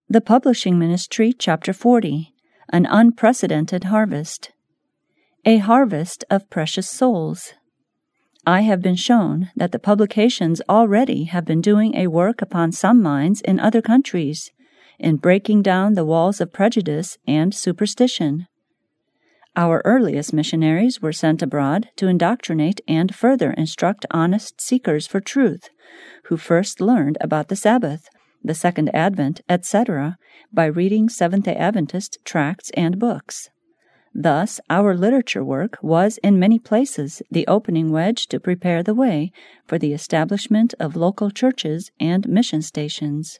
The Publishing Ministry, Chapter 40, An Unprecedented Harvest. A Harvest of Precious Souls. I have been shown that the publications already have been doing a work upon some minds in other countries, in breaking down the walls of prejudice and superstition. Our earliest missionaries were sent abroad to indoctrinate and further instruct honest seekers for truth, who first learned about the Sabbath, the Second Advent, etc., by reading Seventh-day Adventist tracts and books. Thus, our literature work was in many places the opening wedge to prepare the way for the establishment of local churches and mission stations.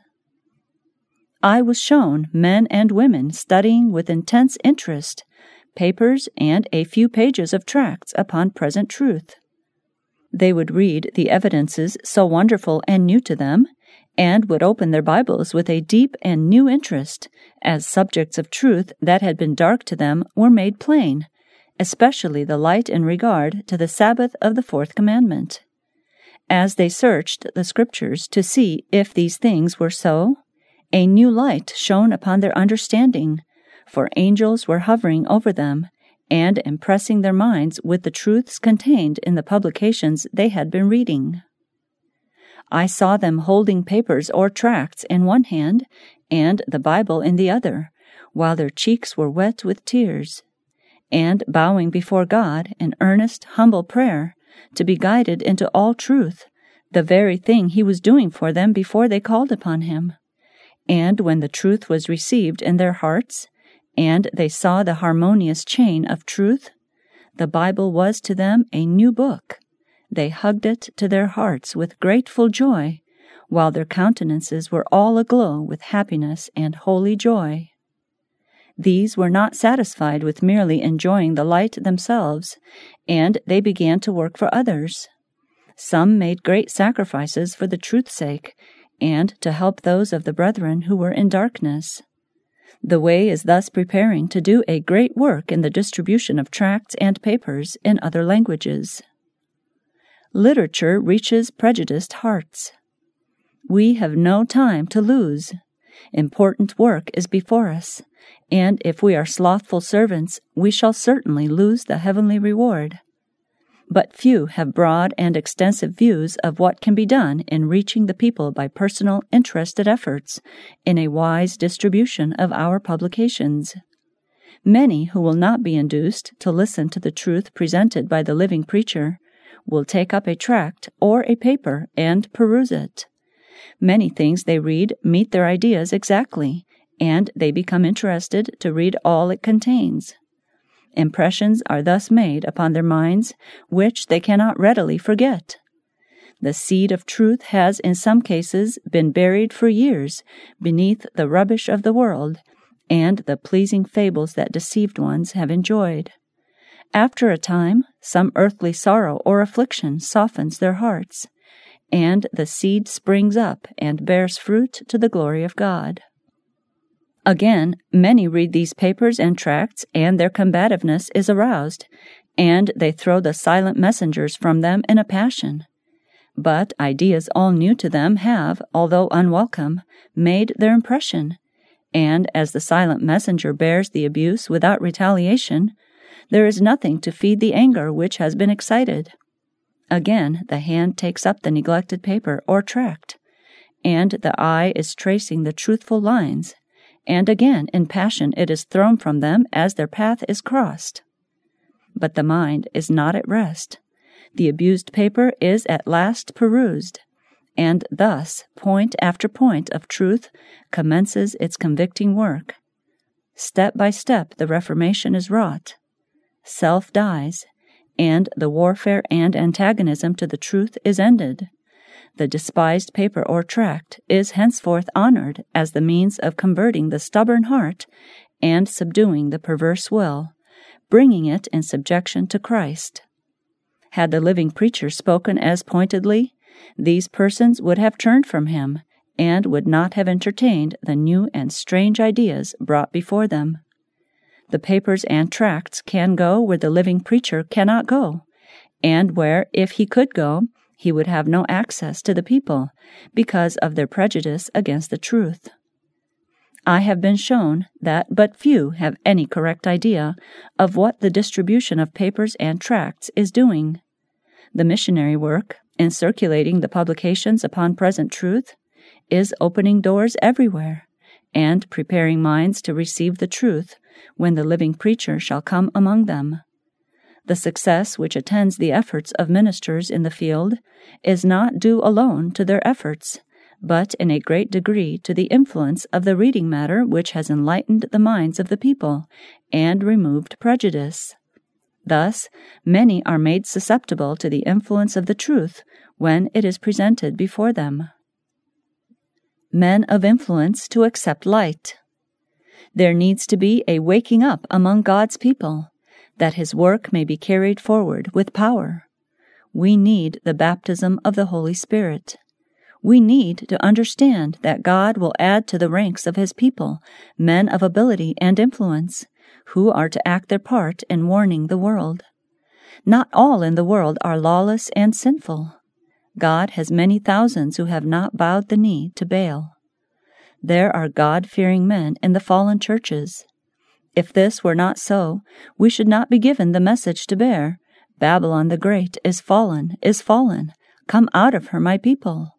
I was shown men and women studying with intense interest papers and a few pages of tracts upon present truth. They would read the evidences so wonderful and new to them, and would open their Bibles with a deep and new interest, as subjects of truth that had been dark to them were made plain, especially the light in regard to the Sabbath of the Fourth Commandment. As they searched the Scriptures to see if these things were so, a new light shone upon their understanding, for angels were hovering over them, and impressing their minds with the truths contained in the publications they had been reading. I saw them holding papers or tracts in one hand and the Bible in the other, while their cheeks were wet with tears, and bowing before God in earnest, humble prayer to be guided into all truth, the very thing He was doing for them before they called upon Him. And when the truth was received in their hearts, and they saw the harmonious chain of truth, the Bible was to them a new book. They hugged it to their hearts with grateful joy, while their countenances were all aglow with happiness and holy joy. These were not satisfied with merely enjoying the light themselves, and they began to work for others. Some made great sacrifices for the truth's sake, and to help those of the brethren who were in darkness. The way is thus preparing to do a great work in the distribution of tracts and papers in other languages. Literature reaches prejudiced hearts. We have no time to lose. Important work is before us, and if we are slothful servants, we shall certainly lose the heavenly reward. But few have broad and extensive views of what can be done in reaching the people by personal, interested efforts in a wise distribution of our publications. Many who will not be induced to listen to the truth presented by the living preacher will take up a tract or a paper and peruse it. Many things they read meet their ideas exactly, and they become interested to read all it contains. Impressions are thus made upon their minds which they cannot readily forget. The seed of truth has in some cases been buried for years beneath the rubbish of the world, and the pleasing fables that deceived ones have enjoyed. After a time, some earthly sorrow or affliction softens their hearts, and the seed springs up and bears fruit to the glory of God. Again, many read these papers and tracts, and their combativeness is aroused, and they throw the silent messengers from them in a passion. But ideas all new to them have, although unwelcome, made their impression, and as the silent messenger bears the abuse without retaliation, there is nothing to feed the anger which has been excited. Again, the hand takes up the neglected paper or tract, and the eye is tracing the truthful lines, and again in passion it is thrown from them as their path is crossed. But the mind is not at rest. The abused paper is at last perused, and thus point after point of truth commences its convicting work. Step by step the reformation is wrought. Self dies, and the warfare and antagonism to the truth is ended. The despised paper or tract is henceforth honored as the means of converting the stubborn heart and subduing the perverse will, bringing it in subjection to Christ. Had the living preacher spoken as pointedly, these persons would have turned from him and would not have entertained the new and strange ideas brought before them. The papers and tracts can go where the living preacher cannot go, and where, if he could go, he would have no access to the people because of their prejudice against the truth. I have been shown that but few have any correct idea of what the distribution of papers and tracts is doing. The missionary work, in circulating the publications upon present truth, is opening doors everywhere, and preparing minds to receive the truth when the living preacher shall come among them. The success which attends the efforts of ministers in the field is not due alone to their efforts, but in a great degree to the influence of the reading matter which has enlightened the minds of the people and removed prejudice. Thus, many are made susceptible to the influence of the truth when it is presented before them. Men of influence to accept light. There needs to be a waking up among God's people, that His work may be carried forward with power. We need the baptism of the Holy Spirit. We need to understand that God will add to the ranks of His people men of ability and influence, who are to act their part in warning the world. Not all in the world are lawless and sinful. God has many thousands who have not bowed the knee to Baal. There are God-fearing men in the fallen churches. If this were not so, we should not be given the message to bear, Babylon the Great is fallen, come out of her, my people.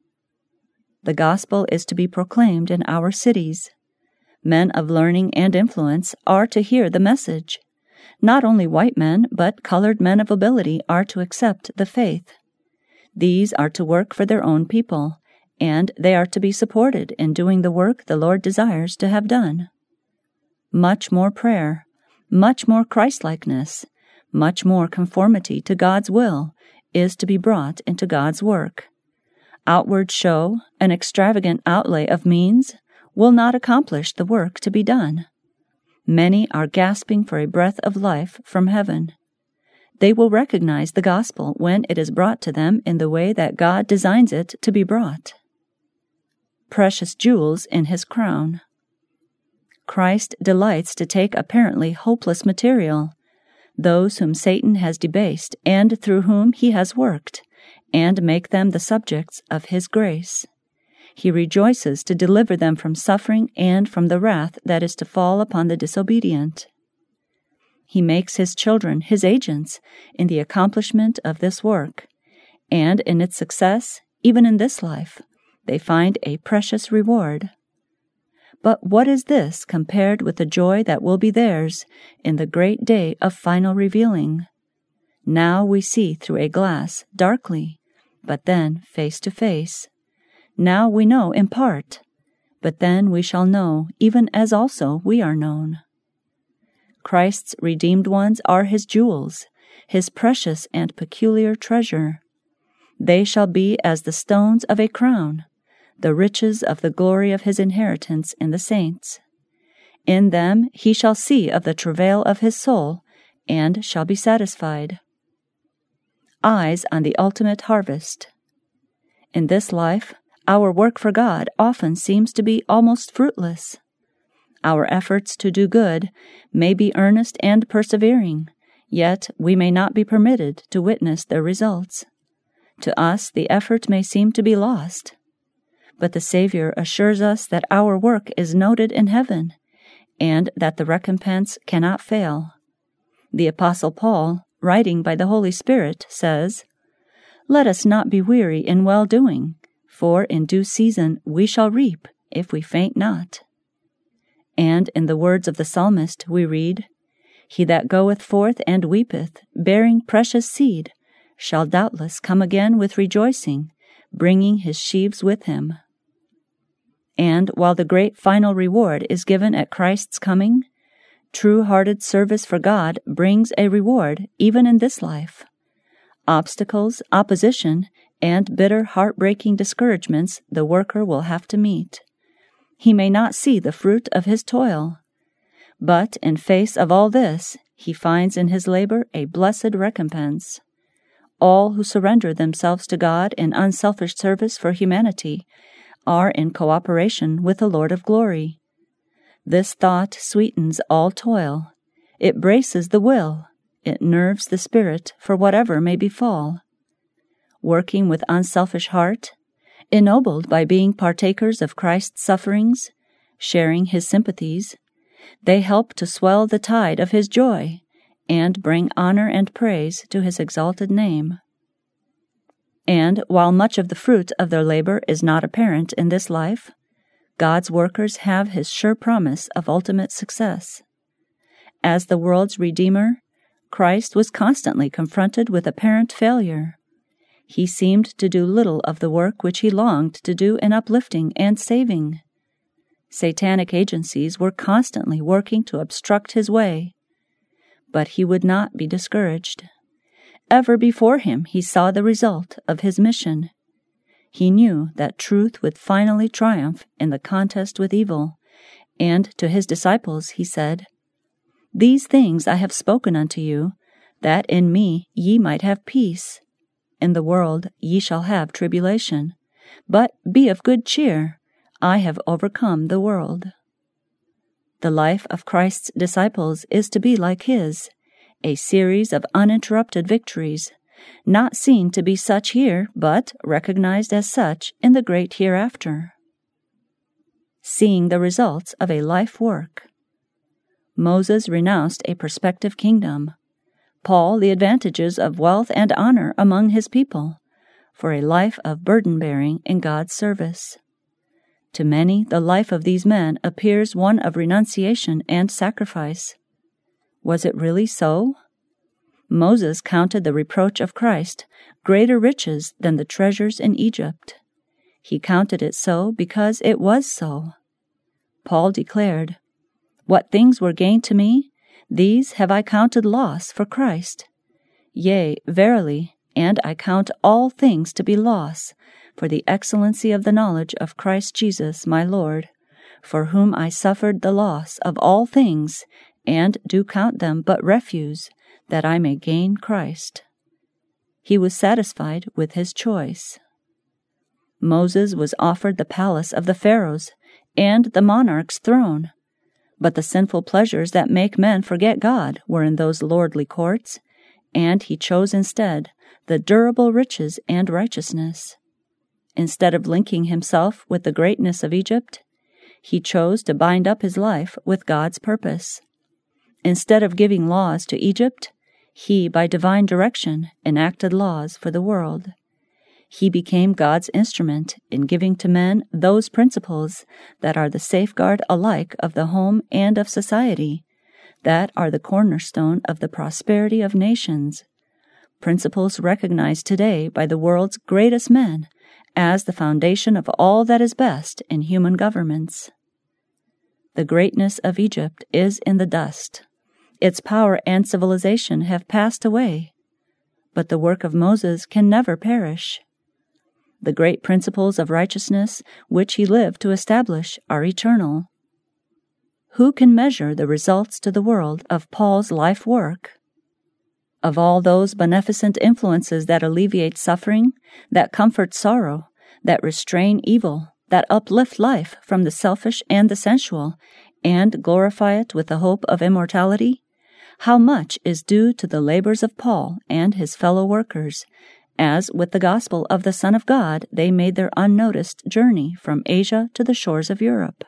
The gospel is to be proclaimed in our cities. Men of learning and influence are to hear the message. Not only white men, but colored men of ability are to accept the faith. These are to work for their own people, and they are to be supported in doing the work the Lord desires to have done. Much more prayer, much more Christlikeness, much more conformity to God's will is to be brought into God's work. Outward show, an extravagant outlay of means, will not accomplish the work to be done. Many are gasping for a breath of life from heaven. They will recognize the gospel when it is brought to them in the way that God designs it to be brought. Precious jewels in His crown. Christ delights to take apparently hopeless material, those whom Satan has debased and through whom he has worked, and make them the subjects of His grace. He rejoices to deliver them from suffering and from the wrath that is to fall upon the disobedient. He makes His children His agents in the accomplishment of this work, and in its success, even in this life, they find a precious reward. But what is this compared with the joy that will be theirs in the great day of final revealing? Now we see through a glass, darkly, but then face to face. Now we know in part, but then we shall know even as also we are known. Christ's redeemed ones are His jewels, His precious and peculiar treasure. They shall be as the stones of a crown, the riches of the glory of His inheritance in the saints. In them He shall see of the travail of His soul, and shall be satisfied. Eyes on the ultimate harvest. In this life, our work for God often seems to be almost fruitless. Our efforts to do good may be earnest and persevering, yet we may not be permitted to witness their results. To us the effort may seem to be lost, but the Savior assures us that our work is noted in heaven, and that the recompense cannot fail. The Apostle Paul, writing by the Holy Spirit, says, "Let us not be weary in well-doing, for in due season we shall reap, if we faint not." And in the words of the psalmist we read, "He that goeth forth and weepeth, bearing precious seed, shall doubtless come again with rejoicing, bringing his sheaves with him." And while the great final reward is given at Christ's coming, true-hearted service for God brings a reward even in this life. Obstacles, opposition, and bitter heart-breaking discouragements the worker will have to meet. He may not see the fruit of his toil, but in face of all this, he finds in his labor a blessed recompense. All who surrender themselves to God in unselfish service for humanity are in cooperation with the Lord of glory. This thought sweetens all toil. It braces the will. It nerves the spirit for whatever may befall. Working with unselfish heart, ennobled by being partakers of Christ's sufferings, sharing his sympathies. They help to swell the tide of his joy and bring honor and praise to his exalted name. And while much of the fruit of their labor is not apparent in this life, God's workers have his sure promise of ultimate success. As the world's Redeemer, Christ was constantly confronted with apparent failure. He seemed to do little of the work which he longed to do in uplifting and saving. Satanic agencies were constantly working to obstruct his way. But he would not be discouraged. Ever before him he saw the result of his mission. He knew that truth would finally triumph in the contest with evil, and to his disciples he said, "These things I have spoken unto you, that in me ye might have peace. In the world ye shall have tribulation, but be of good cheer, I have overcome the world." The life of Christ's disciples is to be like his, a series of uninterrupted victories, not seen to be such here, but recognized as such in the great hereafter. Seeing the results of a life work. Moses renounced a prospective kingdom, Paul the advantages of wealth and honor among his people, for a life of burden-bearing in God's service. To many, the life of these men appears one of renunciation and sacrifice. Was it really so? Moses counted the reproach of Christ greater riches than the treasures in Egypt. He counted it so because it was so. Paul declared, "What things were gain to me, these have I counted loss for Christ. Yea, verily, and I count all things to be loss, for the excellency of the knowledge of Christ Jesus my Lord, for whom I suffered the loss of all things, and do count them but refuse, that I may gain Christ." He was satisfied with his choice. Moses was offered the palace of the pharaohs and the monarch's throne, but the sinful pleasures that make men forget God were in those lordly courts, and he chose instead the durable riches and righteousness. Instead of linking himself with the greatness of Egypt, he chose to bind up his life with God's purpose. Instead of giving laws to Egypt, he, by divine direction, enacted laws for the world. He became God's instrument in giving to men those principles that are the safeguard alike of the home and of society, that are the cornerstone of the prosperity of nations, principles recognized today by the world's greatest men as the foundation of all that is best in human governments. The greatness of Egypt is in the dust. Its power and civilization have passed away, but the work of Moses can never perish. The great principles of righteousness which he lived to establish are eternal. Who can measure the results to the world of Paul's life work? Of all those beneficent influences that alleviate suffering, that comfort sorrow, that restrain evil, that uplift life from the selfish and the sensual, and glorify it with the hope of immortality, how much is due to the labors of Paul and his fellow workers, as with the gospel of the Son of God they made their unnoticed journey from Asia to the shores of Europe.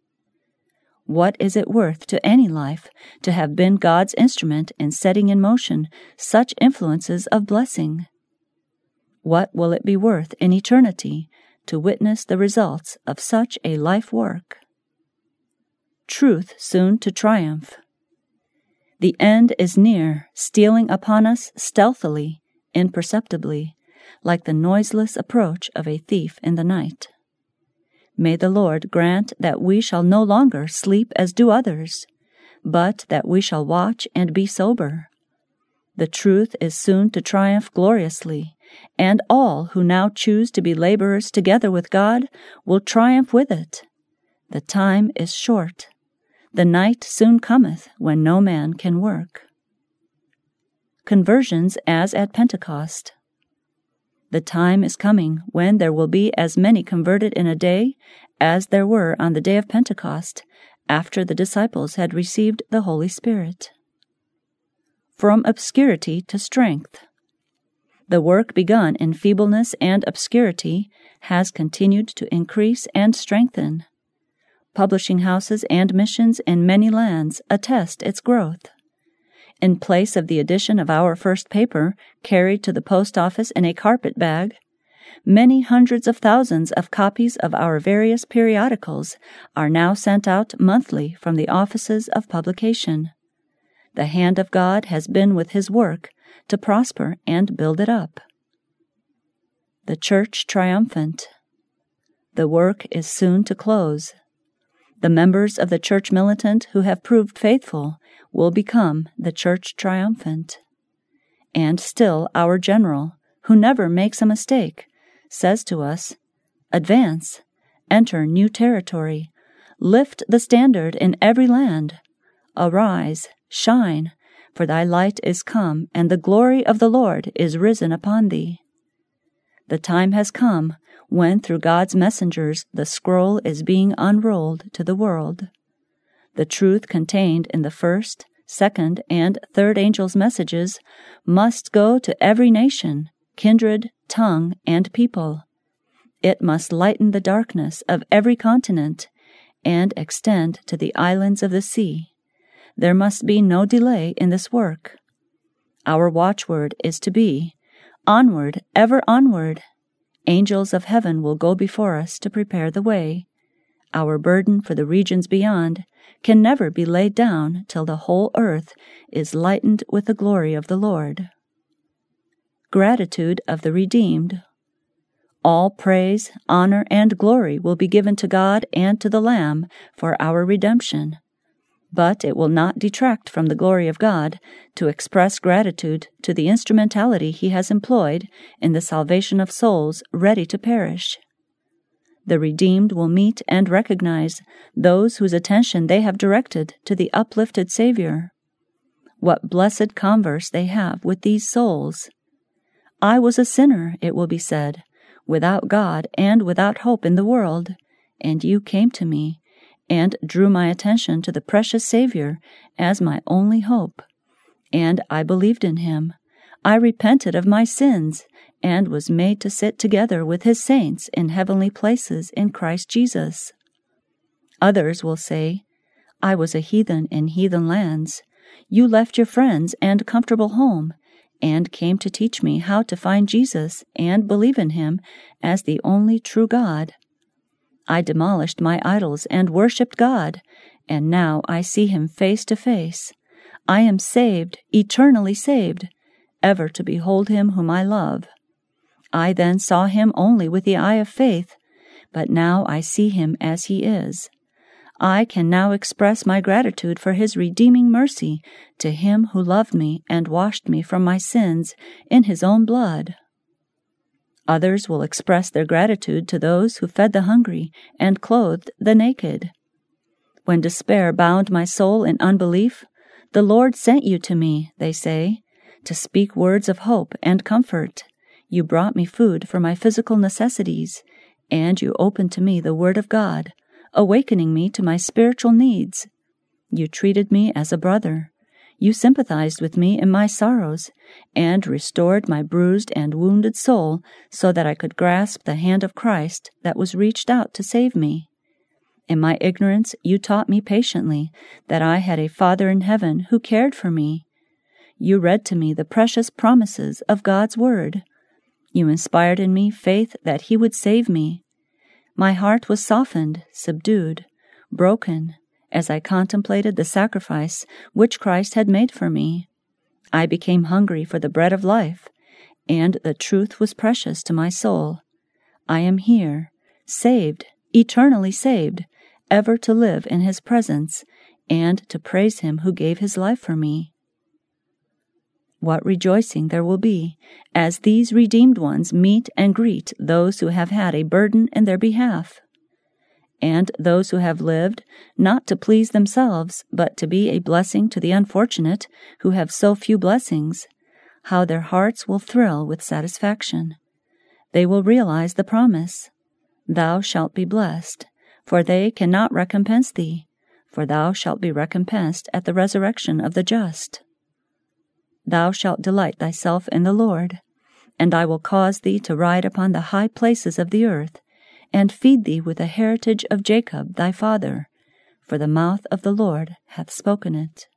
What is it worth to any life to have been God's instrument in setting in motion such influences of blessing? What will it be worth in eternity to witness the results of such a life work? Truth soon to triumph. The end is near, stealing upon us stealthily, imperceptibly, like the noiseless approach of a thief in the night. May the Lord grant that we shall no longer sleep as do others, but that we shall watch and be sober. The truth is soon to triumph gloriously, and all who now choose to be laborers together with God will triumph with it. The time is short. The night soon cometh when no man can work. Conversions as at Pentecost. The time is coming when there will be as many converted in a day as there were on the day of Pentecost, after the disciples had received the Holy Spirit. From obscurity to strength. The work begun in feebleness and obscurity has continued to increase and strengthen. Publishing houses and missions in many lands attest its growth. In place of the edition of our first paper, carried to the post office in a carpet bag, many hundreds of thousands of copies of our various periodicals are now sent out monthly from the offices of publication. The hand of God has been with His work to prosper and build it up. The Church Triumphant. The work is soon to close. The members of the Church Militant who have proved faithful will become the Church Triumphant. And still our General, who never makes a mistake, says to us, "Advance, enter new territory, lift the standard in every land. Arise, shine, for thy light is come, and the glory of the Lord is risen upon thee." The time has come when through God's messengers the scroll is being unrolled to the world. The truth contained in the first, second, and third angels' messages must go to every nation, kindred, tongue, and people. It must lighten the darkness of every continent and extend to the islands of the sea. There must be no delay in this work. Our watchword is to be, "Onward, ever onward." Angels of heaven will go before us to prepare the way. Our burden for the regions beyond can never be laid down till the whole earth is lightened with the glory of the Lord. Gratitude of the redeemed. All praise, honor, and glory will be given to God and to the Lamb for our redemption. But it will not detract from the glory of God to express gratitude to the instrumentality He has employed in the salvation of souls ready to perish. The redeemed will meet and recognize those whose attention they have directed to the uplifted Savior. What blessed converse they have with these souls! "I was a sinner," it will be said, "without God and without hope in the world, and you came to me and drew my attention to the precious Savior as my only hope. And I believed in Him. I repented of my sins and was made to sit together with His saints in heavenly places in Christ Jesus." Others will say, "I was a heathen in heathen lands. You left your friends and comfortable home and came to teach me how to find Jesus and believe in Him as the only true God. I demolished my idols and worshipped God, and now I see Him face to face. I am saved, eternally saved, ever to behold Him whom I love. I then saw Him only with the eye of faith, but now I see Him as He is. I can now express my gratitude for His redeeming mercy to Him who loved me and washed me from my sins in His own blood." Others will express their gratitude to those who fed the hungry and clothed the naked. "When despair bound my soul in unbelief, the Lord sent you to me," they say, "to speak words of hope and comfort. You brought me food for my physical necessities, and you opened to me the Word of God, awakening me to my spiritual needs. You treated me as a brother. You sympathized with me in my sorrows, and restored my bruised and wounded soul so that I could grasp the hand of Christ that was reached out to save me. In my ignorance, you taught me patiently that I had a Father in heaven who cared for me. You read to me the precious promises of God's Word. You inspired in me faith that He would save me. My heart was softened, subdued, broken, as I contemplated the sacrifice which Christ had made for me. I became hungry for the bread of life, and the truth was precious to my soul. I am here, saved, eternally saved, ever to live in His presence, and to praise Him who gave His life for me." What rejoicing there will be as these redeemed ones meet and greet those who have had a burden in their behalf. And those who have lived, not to please themselves, but to be a blessing to the unfortunate who have so few blessings, how their hearts will thrill with satisfaction. They will realize the promise, "Thou shalt be blessed, for they cannot recompense thee, for thou shalt be recompensed at the resurrection of the just. Thou shalt delight thyself in the Lord, and I will cause thee to ride upon the high places of the earth, and feed thee with the heritage of Jacob thy father, for the mouth of the Lord hath spoken it.